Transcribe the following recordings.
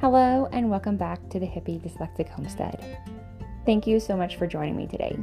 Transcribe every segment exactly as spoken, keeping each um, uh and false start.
Hello and welcome back to the Hippie Dyslexic Homestead. Thank you so much for joining me today.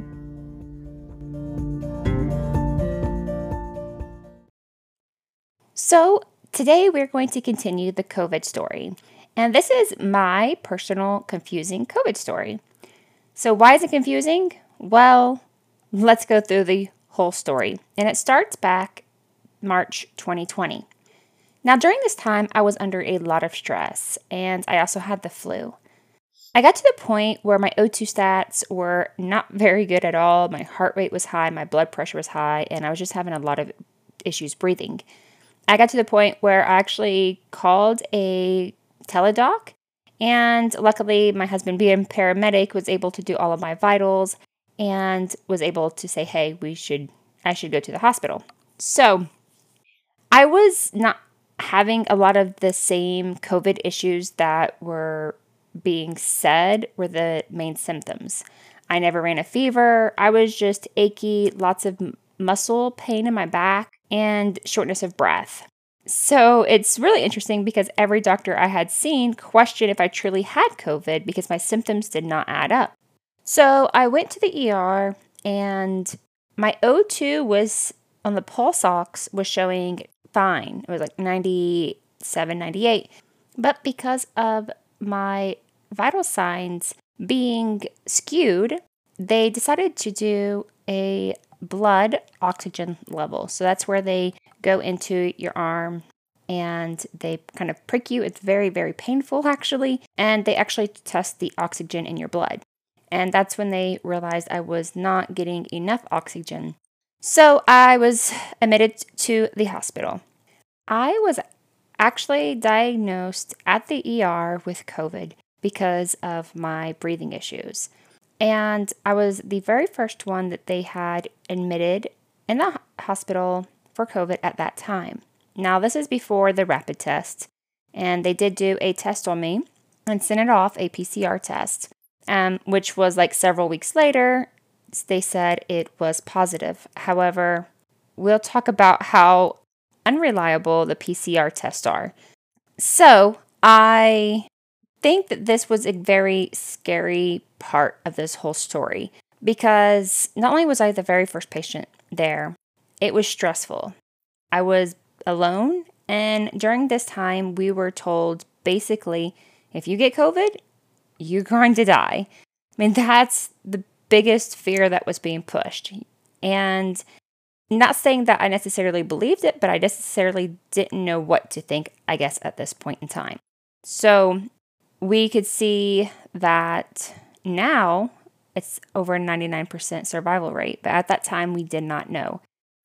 So today we're going to continue the COVID story, and this is my personal confusing COVID story. So why is it confusing? Well, let's go through the whole story, and it starts back March twenty twenty. Now, during this time, I was under a lot of stress, and I also had the flu. I got to the point where my O two stats were not very good at all. My heart rate was high, my blood pressure was high, and I was just having a lot of issues breathing. I got to the point where I actually called a teledoc, and luckily my husband, being paramedic, was able to do all of my vitals and was able to say, hey, we should, I should go to the hospital. So I was not having a lot of the same COVID issues that were being said were the main symptoms. I never ran a fever. I was just achy, lots of m- muscle pain in my back, and shortness of breath. So it's really interesting because every doctor I had seen questioned if I truly had COVID because my symptoms did not add up. So I went to the E R, and my O two was on the pulse ox was showing fine. It was like ninety-seven, ninety-eight. But because of my vital signs being skewed, they decided to do a blood oxygen level. So that's where they go into your arm and they kind of prick you. It's very, very painful actually. And they actually test the oxygen in your blood. And that's when they realized I was not getting enough oxygen. So I was admitted to the hospital. I was actually diagnosed at the E R with COVID because of my breathing issues. And I was the very first one that they had admitted in the hospital for COVID at that time. Now, this is before the rapid test, and they did do a test on me and sent it off, a P C R test, um, which was like several weeks later. They said it was positive. However, we'll talk about how unreliable the P C R tests are. So I think that this was a very scary part of this whole story because not only was I the very first patient there, it was stressful. I was alone, and during this time, we were told basically, if you get COVID, you're going to die. I mean, that's the biggest fear that was being pushed. And not saying that I necessarily believed it, but I necessarily didn't know what to think, I guess, at this point in time. So we could see that now it's over a ninety-nine percent survival rate, but at that time we did not know.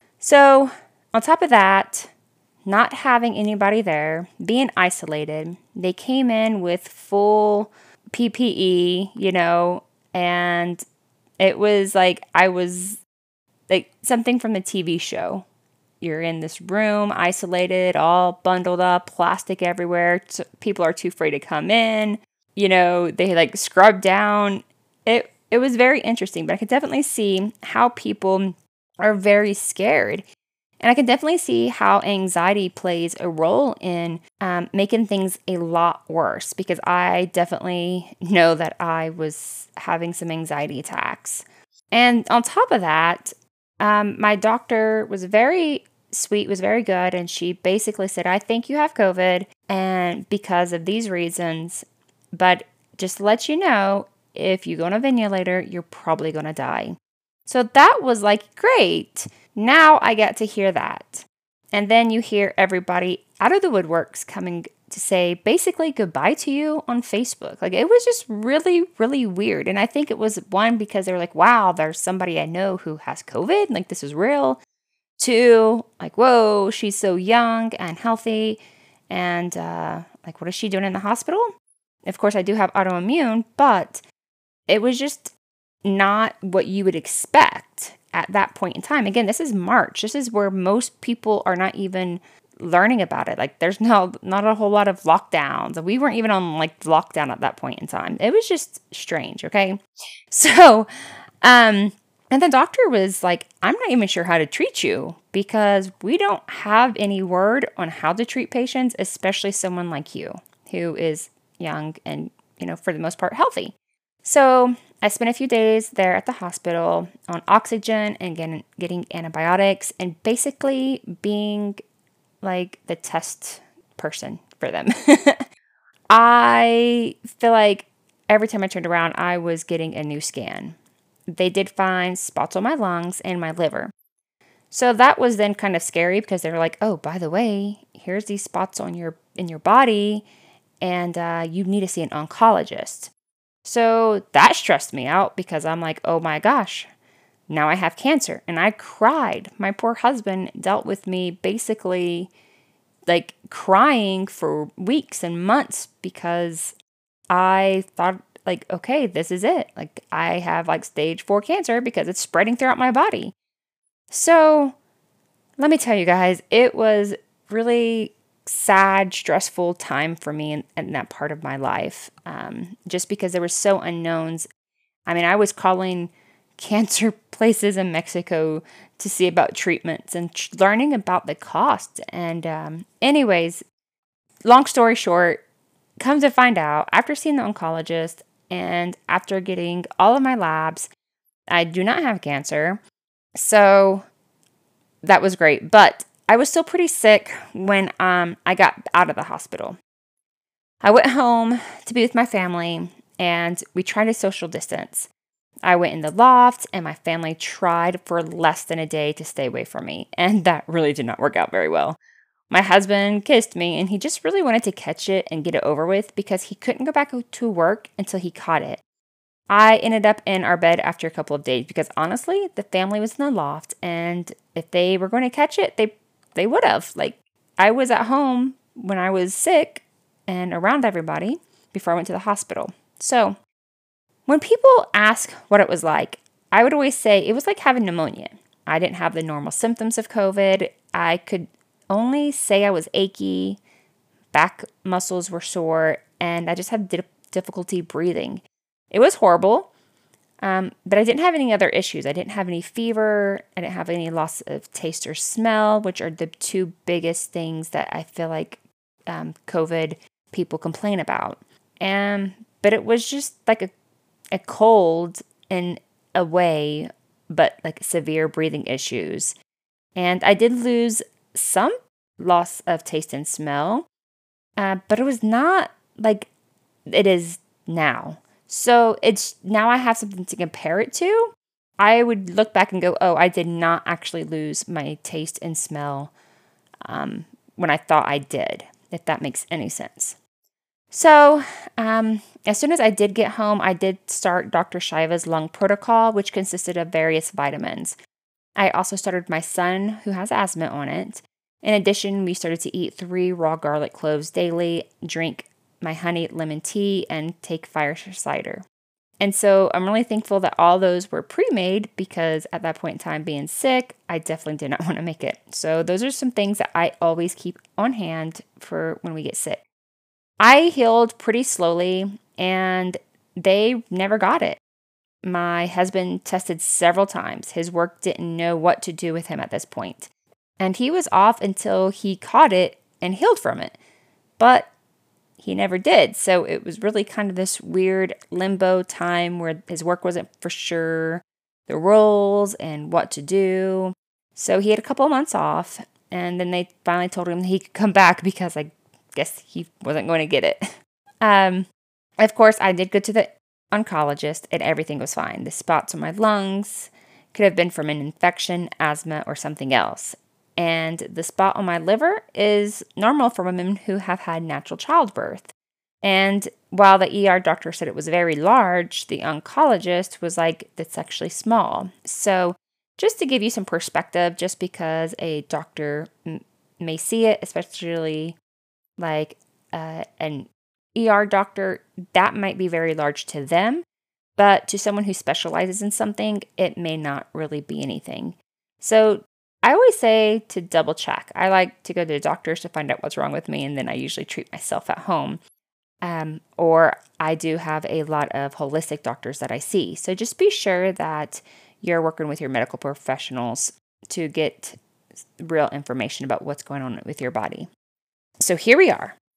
So on top of that, not having anybody there, being isolated, they came in with full P P E, you know, and it was like I was like something from the T V show. You're in this room, isolated, all bundled up, plastic everywhere. T- people are too afraid to come in. You know, they like scrub down. It it was very interesting, but I could definitely see how people are very scared. And I can definitely see how anxiety plays a role in um, making things a lot worse, because I definitely know that I was having some anxiety attacks. And on top of that, um, my doctor was very sweet, was very good, and she basically said, I think you have COVID, and because of these reasons, but just to let you know, if you go on a ventilator, you're probably going to die. So that was like, great. Now I get to hear that. And then you hear everybody out of the woodworks coming to say basically goodbye to you on Facebook. Like, it was just really, really weird. And I think it was one, because they were like, wow, there's somebody I know who has COVID. Like, this is real. Two, like, whoa, she's so young and healthy. And uh, like, what is she doing in the hospital? Of course, I do have autoimmune, but it was just not what you would expect at that point in time. Again, this is March. This is where most people are not even learning about it. Like, there's no not a whole lot of lockdowns. We weren't even on like lockdown at that point in time. It was just strange, okay? So, um, and the doctor was like, I'm not even sure how to treat you because we don't have any word on how to treat patients, especially someone like you who is young and, you know, for the most part, healthy. So I spent a few days there at the hospital on oxygen and getting, getting antibiotics and basically being like the test person for them. I feel like every time I turned around, I was getting a new scan. They did find spots on my lungs and my liver. So that was then kind of scary because they were like, "Oh, by the way, here's these spots on your in your body, and uh, you need to see an oncologist." So that stressed me out because I'm like, "Oh my gosh, now I have cancer," and I cried. My poor husband dealt with me basically like crying for weeks and months because I thought like, okay, this is it. Like I have like stage four cancer because it's spreading throughout my body. So let me tell you guys, it was really sad, stressful time for me in, in that part of my life, um, just because there were so unknowns. I mean, I was calling cancer places in Mexico to see about treatments and tr- learning about the cost. And um, anyways, long story short, come to find out, after seeing the oncologist and after getting all of my labs, I do not have cancer. So that was great. But I was still pretty sick when um, I got out of the hospital. I went home to be with my family and we tried to social distance. I went in the loft and my family tried for less than a day to stay away from me. And that really did not work out very well. My husband kissed me and he just really wanted to catch it and get it over with because he couldn't go back to work until he caught it. I ended up in our bed after a couple of days because honestly, the family was in the loft and if they were going to catch it, they they would have. Like I was at home when I was sick and around everybody before I went to the hospital. So, when people ask what it was like, I would always say it was like having pneumonia. I didn't have the normal symptoms of COVID. I could only say I was achy, back muscles were sore, and I just had di- difficulty breathing. It was horrible, um, but I didn't have any other issues. I didn't have any fever. I didn't have any loss of taste or smell, which are the two biggest things that I feel like um, COVID people complain about. And but it was just like a a cold in a way, but like severe breathing issues. And I did lose some loss of taste and smell, uh, but it was not like it is now. So it's now I have something to compare it to. I would look back and go, oh, I did not actually lose my taste and smell um, when I thought I did, if that makes any sense. So, um, as soon as I did get home, I did start Doctor Shiva's lung protocol, which consisted of various vitamins. I also started my son, who has asthma, on it. In addition, we started to eat three raw garlic cloves daily, drink my honey lemon tea, and take fire cider. And so I'm really thankful that all those were pre-made because at that point in time, being sick, I definitely did not want to make it. So those are some things that I always keep on hand for when we get sick. I healed pretty slowly and they never got it. My husband tested several times. His work didn't know what to do with him at this point. And he was off until he caught it and healed from it. But he never did. So it was really kind of this weird limbo time where his work wasn't for sure, the roles and what to do. So he had a couple of months off. And then they finally told him he could come back because I guess he wasn't going to get it. Um, of course, I did go to the oncologist and everything was fine. The spots on my lungs could have been from an infection, asthma, or something else. And the spot on my liver is normal for women who have had natural childbirth. And while the E R doctor said it was very large, the oncologist was like, that's actually small. So just to give you some perspective, just because a doctor m- may see it, especially like uh, an E R doctor, that might be very large to them. But to someone who specializes in something, it may not really be anything. So I always say to double check. I like to go to the doctors to find out what's wrong with me, and then I usually treat myself at home. Um, or I do have a lot of holistic doctors that I see. So just be sure that you're working with your medical professionals to get real information about what's going on with your body. So here we are.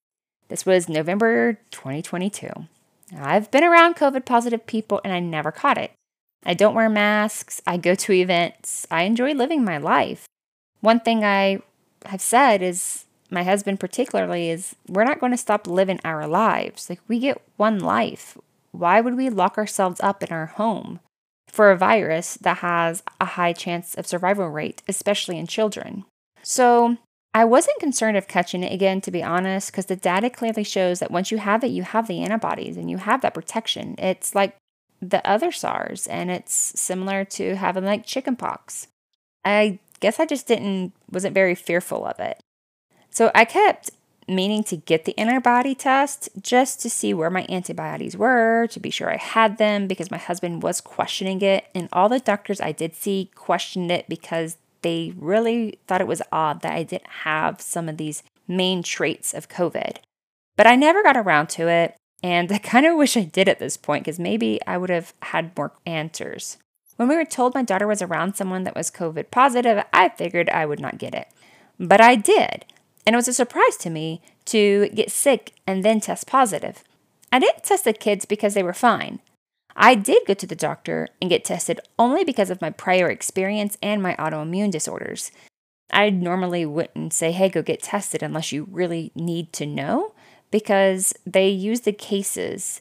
This was November twenty twenty-two. I've been around COVID positive people and I never caught it. I don't wear masks. I go to events. I enjoy living my life. One thing I have said is, my husband particularly, is we're not going to stop living our lives. Like, we get one life. Why would we lock ourselves up in our home for a virus that has a high chance of survival rate, especially in children? So I wasn't concerned of catching it again, to be honest, because the data clearly shows that once you have it, you have the antibodies and you have that protection. It's like the other SARS, and it's similar to having like chickenpox. I guess I just didn't, wasn't very fearful of it. So I kept meaning to get the antibody test just to see where my antibodies were, to be sure I had them, because my husband was questioning it. And all the doctors I did see questioned it because they really thought it was odd that I didn't have some of these main traits of COVID. But I never got around to it. And I kind of wish I did at this point, because maybe I would have had more answers. When we were told my daughter was around someone that was COVID positive, I figured I would not get it. But I did. And it was a surprise to me to get sick and then test positive. I didn't test the kids because they were fine. I did go to the doctor and get tested only because of my prior experience and my autoimmune disorders. I normally wouldn't say, hey, go get tested unless you really need to know, because they use the cases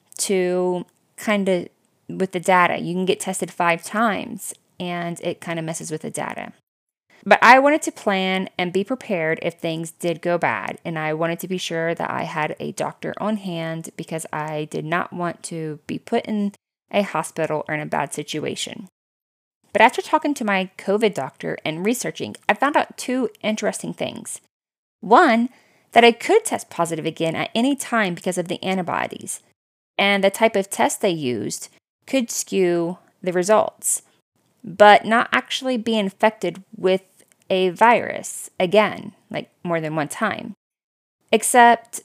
to kind of, with the data, you can get tested five times and it kind of messes with the data. But I wanted to plan and be prepared if things did go bad, and I wanted to be sure that I had a doctor on hand because I did not want to be put in a hospital or in a bad situation. But after talking to my COVID doctor and researching, I found out two interesting things. One, that I could test positive again at any time because of the antibodies, and the type of test they used could skew the results, but not actually be infected with a virus again, like more than one time. Except,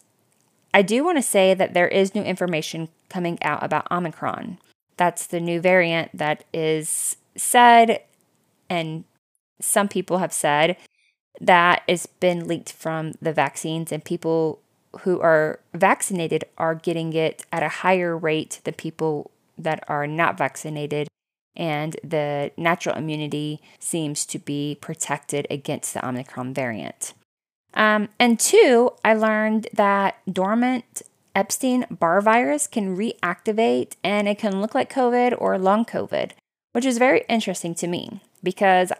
I do want to say that there is new information coming out about Omicron. That's the new variant that is said, and some people have said, that it's been leaked from the vaccines, and people who are vaccinated are getting it at a higher rate than people that are not vaccinated. And the natural immunity seems to be protected against the Omicron variant. Um, and two, I learned that dormant Epstein-Barr virus can reactivate, and it can look like COVID or long COVID, which is very interesting to me because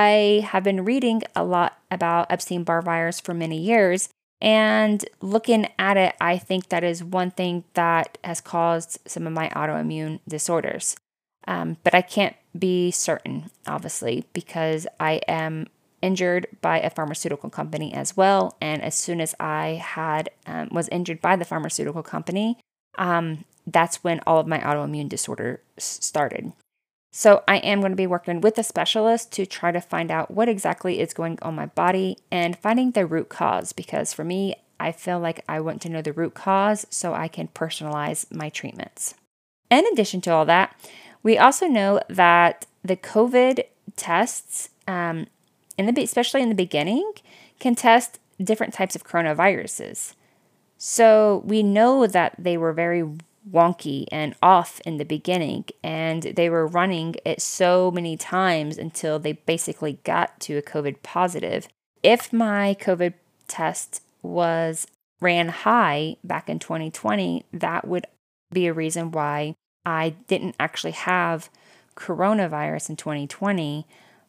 I have been reading a lot about Epstein-Barr virus for many years. And looking at it, I think that is one thing that has caused some of my autoimmune disorders. Um, but I can't be certain, obviously, because I am injured by a pharmaceutical company as well. And as soon as I had um, was injured by the pharmaceutical company, um, that's when all of my autoimmune disorders started. So I am going to be working with a specialist to try to find out what exactly is going on my body and finding the root cause. Because for me, I feel like I want to know the root cause so I can personalize my treatments. In addition to all that, we also know that the COVID tests, um, in the especially in the beginning, can test different types of coronaviruses. So we know that they were very wonky and off in the beginning, and they were running it so many times until they basically got to a COVID positive. If my COVID test was ran high back in twenty twenty, that would be a reason why I didn't actually have coronavirus in twenty twenty,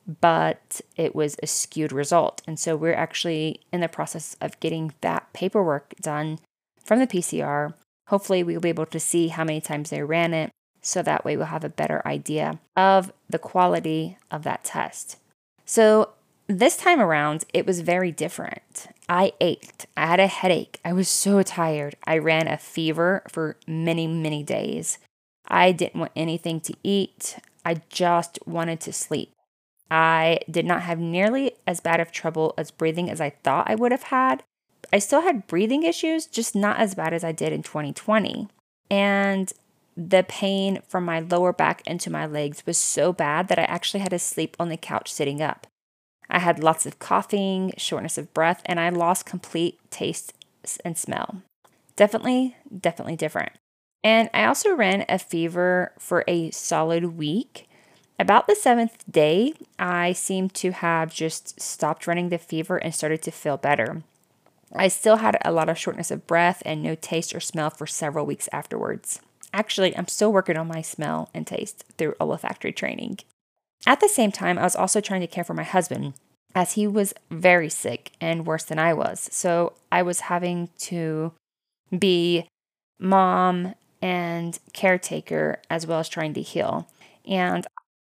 but it was a skewed result. And so we're actually in the process of getting that paperwork done from the P C R. Hopefully we'll be able to see how many times they ran it, so that way we'll have a better idea of the quality of that test. So this time around, it was very different. I ached. I had a headache. I was so tired. I ran a fever for many, many days. I didn't want anything to eat. I just wanted to sleep. I did not have nearly as bad of trouble as breathing as I thought I would have had. I still had breathing issues, just not as bad as I did in twenty twenty. And the pain from my lower back into my legs was so bad that I actually had to sleep on the couch sitting up. I had lots of coughing, shortness of breath, and I lost complete taste and smell. Definitely, definitely different. And I also ran a fever for a solid week. About the seventh day, I seemed to have just stopped running the fever and started to feel better. I still had a lot of shortness of breath and no taste or smell for several weeks afterwards. Actually, I'm still working on my smell and taste through olfactory training. At the same time, I was also trying to care for my husband, as he was very sick and worse than I was. So I was having to be mom and caretaker as well as trying to heal. And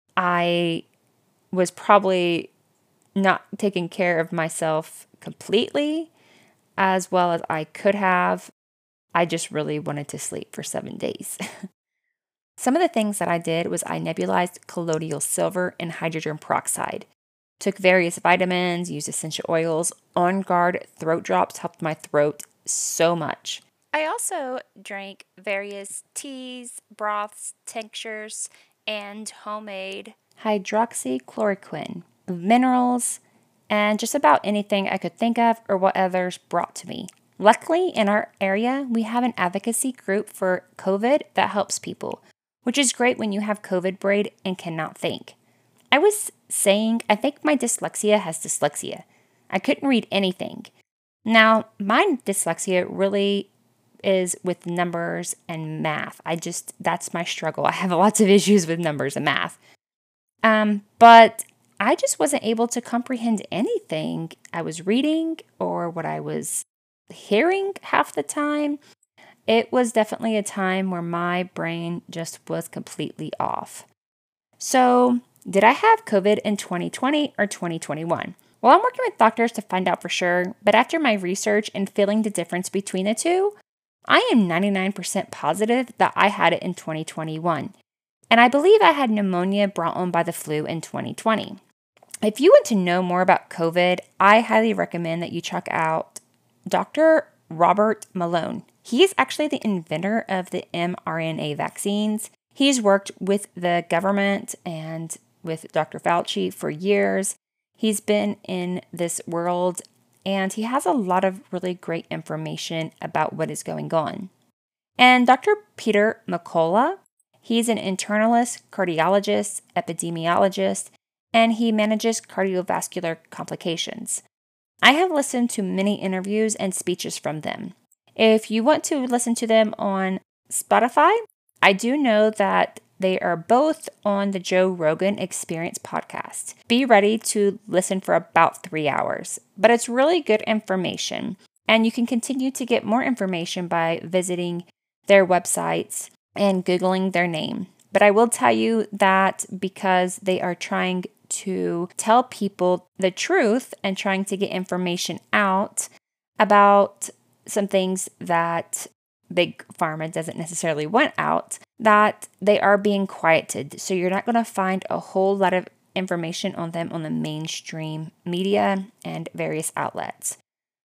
I was probably not taking care of myself completely as well as I could have. I just really wanted to sleep for seven days. Some of the things that I did was I nebulized colloidal silver and hydrogen peroxide, took various vitamins, used essential oils. On Guard throat drops helped my throat so much. I also drank various teas, broths, tinctures, and homemade hydroxychloroquine, minerals, and just about anything I could think of or what others brought to me. Luckily, in our area, we have an advocacy group for COVID that helps people, which is great when you have COVID brain and cannot think. I was saying, I think my dyslexia has dyslexia. I couldn't read anything. Now, my dyslexia really is with numbers and math. I just, that's my struggle. I have lots of issues with numbers and math. Um, but I just wasn't able to comprehend anything I was reading or what I was hearing half the time. It was definitely a time where my brain just was completely off. So, did I have COVID in twenty twenty or twenty twenty-one? Well, I'm working with doctors to find out for sure, but after my research and feeling the difference between the two, I am ninety-nine percent positive that I had it in twenty twenty-one. And I believe I had pneumonia brought on by the flu in twenty twenty. If you want to know more about COVID, I highly recommend that you check out Doctor Robert Malone. He is actually the inventor of the mRNA vaccines. He's worked with the government and with Doctor Fauci for years. He's been in this world and he has a lot of really great information about what is going on. And Doctor Peter McCullough, he's an internalist, cardiologist, epidemiologist, and he manages cardiovascular complications. I have listened to many interviews and speeches from them. If you want to listen to them on Spotify, I do know that they are both on the Joe Rogan Experience podcast. Be ready to listen for about three hours, but it's really good information. And you can continue to get more information by visiting their websites and Googling their name. But I will tell you that because they are trying to tell people the truth and trying to get information out about some things that Big Pharma doesn't necessarily want out, that they are being quieted. So you're not going to find a whole lot of information on them on the mainstream media and various outlets.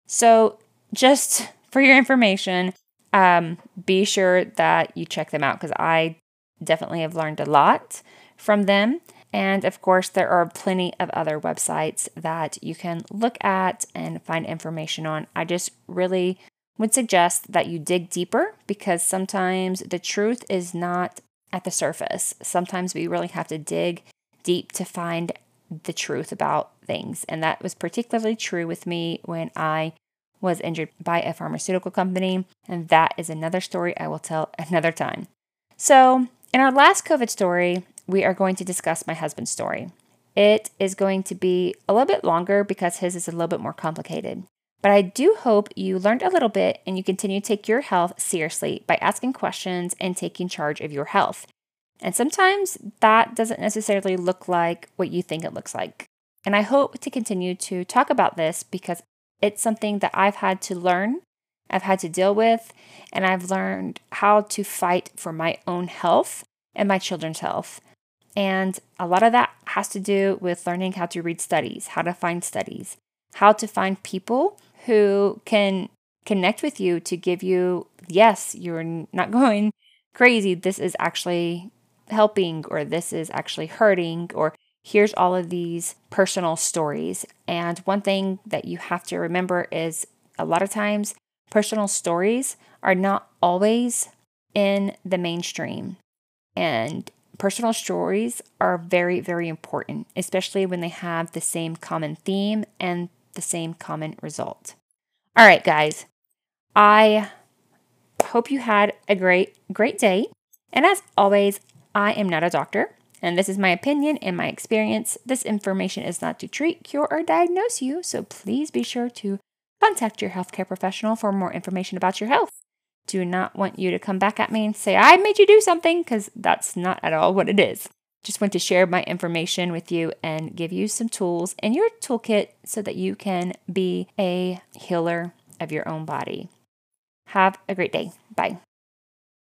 So just for your information, um, be sure that you check them out because I definitely have learned a lot from them. And of course, there are plenty of other websites that you can look at and find information on. I just really would suggest that you dig deeper because sometimes the truth is not at the surface. Sometimes we really have to dig deep to find the truth about things. And that was particularly true with me when I was injured by a pharmaceutical company. And that is another story I will tell another time. So in our last COVID story, we are going to discuss my husband's story. It is going to be a little bit longer because his is a little bit more complicated. But I do hope you learned a little bit and you continue to take your health seriously by asking questions and taking charge of your health. And sometimes that doesn't necessarily look like what you think it looks like. And I hope to continue to talk about this because it's something that I've had to learn, I've had to deal with, and I've learned how to fight for my own health and my children's health. And a lot of that has to do with learning how to read studies, how to find studies, how to find people who can connect with you to give you, yes, you're not going crazy. This is actually helping, or this is actually hurting, or here's all of these personal stories. And one thing that you have to remember is a lot of times personal stories are not always in the mainstream. And personal stories are very, very important, especially when they have the same common theme and the same common result. All right, guys, I hope you had a great, great day. And as always, I am not a doctor, and this is my opinion and my experience. This information is not to treat, cure, or diagnose you, so please be sure to contact your healthcare professional for more information about your health. Do not want you to come back at me and say, I made you do something, because that's not at all what it is. Just want to share my information with you and give you some tools in your toolkit so that you can be a healer of your own body. Have a great day. Bye.